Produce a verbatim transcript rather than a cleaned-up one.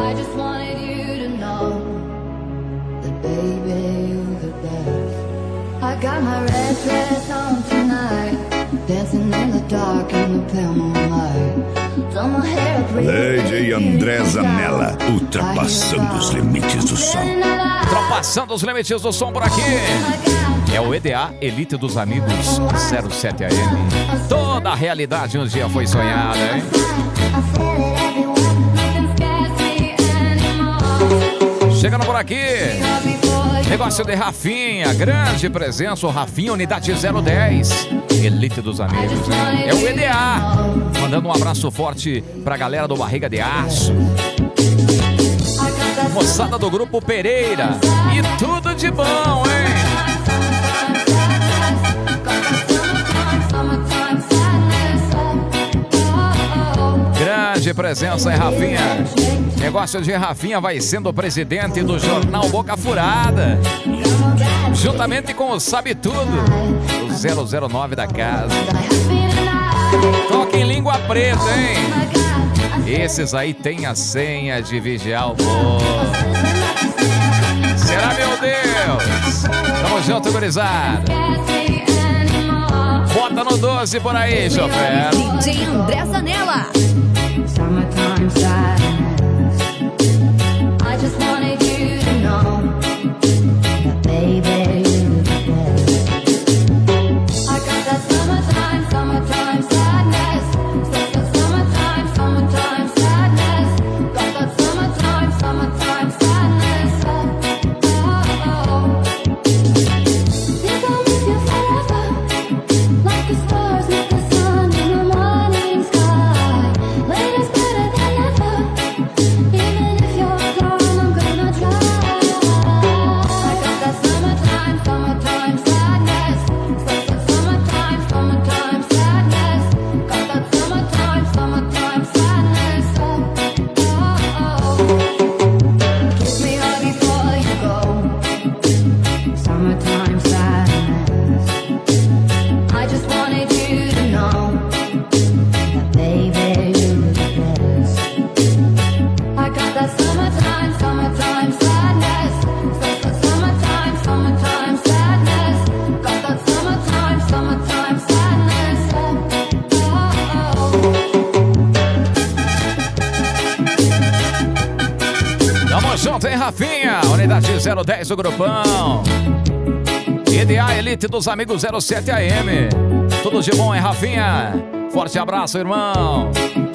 I just wanted you to know that baby you're the best. I got my red dress on tonight, dancing in the dark in the pale moonlight. Done my hair up Lady André Zanella, ultrapassando os limites do som. Ultrapassando os limites do som por aqui. É o E D A, Elite dos Amigos zero sete A M. Toda a realidade um dia foi sonhada, hein? Chegando por aqui, negócio de Rafinha, grande presença, o Rafinha, unidade zero dez, Elite dos Amigos, hein? É o E D A, mandando um abraço forte pra galera do Barriga de Aço, moçada do Grupo Pereira, e tudo de bom, hein? Grande presença em Rafinha. Negócio de Rafinha vai sendo presidente do jornal Boca Furada, juntamente com o Sabe Tudo, o zero zero nove da casa. Toca em língua preta, hein? Esses aí tem a senha de vigiar o povo. Será, meu Deus? Tamo junto, gurizada. Bota no doze por aí, chofer. D J André Zanella. Summertime sadness. I just wanted you to know that baby you're the best. I got that summertime, summertime sadness. Summertime, summertime sadness. Got that summertime, summertime sadness. Oh, oh, oh. Think I'll miss you forever, like the stars with the sun in the morning sky. Later's better than ever, even if you're gone, I'm gonna try. I got that summertime, summertime sadness. Summertime, summertime sadness. Got that summertime, summertime sadness. Oh, oh, oh. Kiss me hard before you go. Summertime sadness. I just wanted you to know that baby you're the best. I got that summertime, summertime sadness. Summertime, summertime sadness. Got that summertime, summertime sadness. Oh, oh, oh. Tamo junto, hein, Rafinha? Unidade zero dez do grupão. E D A, Elite dos Amigos zero sete A M. Tudo de bom, hein, Rafinha? Forte abraço, irmão.